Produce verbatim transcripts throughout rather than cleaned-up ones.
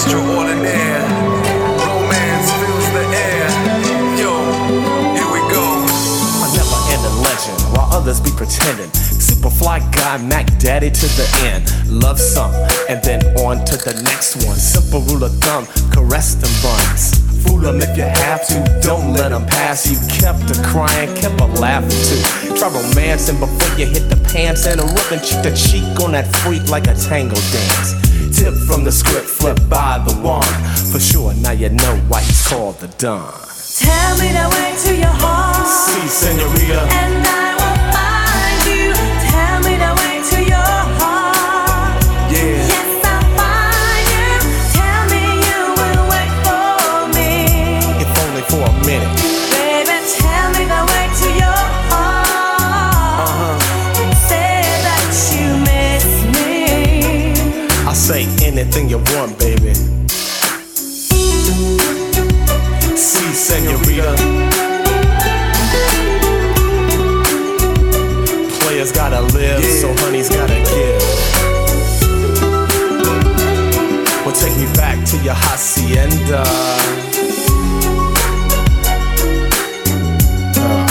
extraordinaire. Romance fills the air. Yo, here we go. A never-ending legend, while others be pretending. Superfly guy, Mac Daddy to the end. Love some, and then on to the next one. Simple rule of thumb, caress them buns. Fool them if you have to, don't let them pass you. Kept a crying, kept a laughing too. Try romancing before you hit the pants, and a rubbing cheek to cheek on that freak like a tango dance. Tip from the script, flip by the wand. For sure, now you know why he's called the Don. Tell me the way to your heart. Si, senorita. And I will find you. Tell me the way to your heart. Yeah. Yes, I'll find you. Tell me you will wait for me. If only for a minute. Baby, tell me the way to your heart. Uh-huh. Say that you miss me. I'll say anything you want, baby. Si, senorita. Players gotta live, Yeah. so honey's gotta give. Well, take me back to your hacienda. Uh.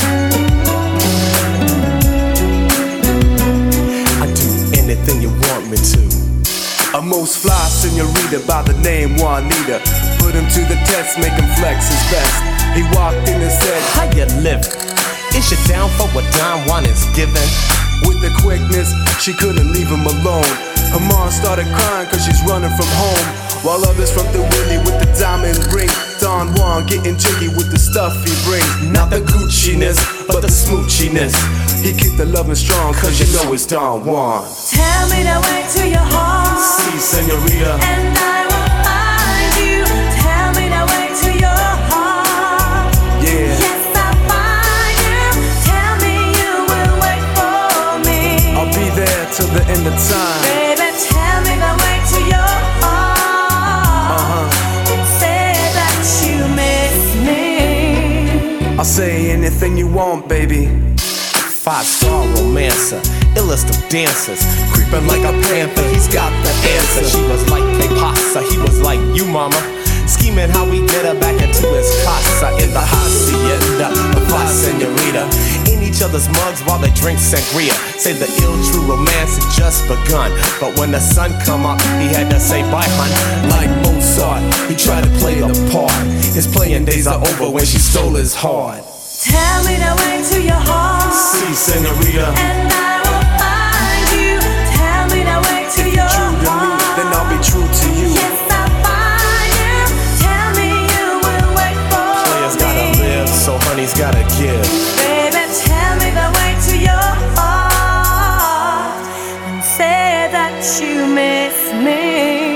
I'd do anything you want me to. A most fly senorita by the name Juanita. Put him to the test, make him flex his best. He walked in and said, How you living? Is you down for what Don Juan is giving? with the quickness, she couldn't leave him alone. Her mom started crying cause she's running from home, while others from the Willie with the diamond ring. Don Juan getting jiggy with the stuff he brings. Not the Gucci-ness, but the smoochiness. He keep the loving strong cause you know it's Don Juan. Tell me the way to your heart. Si, senorita. And I will find you. Tell me the way to your heart. Yeah. Yes, I'll find you. Tell me you will wait for me. I'll be there till the end of time. Baby, tell me the way to your heart. Uh-huh. Say that you miss me. I'll say anything you want, baby. Five-star romancer, illest of dancers. Creeping like a panther, he's got the answer. She was like que pasa, he was like you, mama. Scheming how we get her back into his casa. In the hacienda, the fly senorita. In each other's mugs while they drink sangria. Say the ill true romance had just begun, but when the sun come up, he had to say bye, hun. Like Mozart, he tried to play the part. His playing days are over when she stole his heart. Tell me the way to your heart. Si, senorita. And I will find you. Tell me the way to your True to me, heart. then I'll be true to you. Yes, I'll find you. Tell me you will wait for Players me. gotta live, so honey's gotta give. Baby, tell me the way to your heart. And say that you miss me.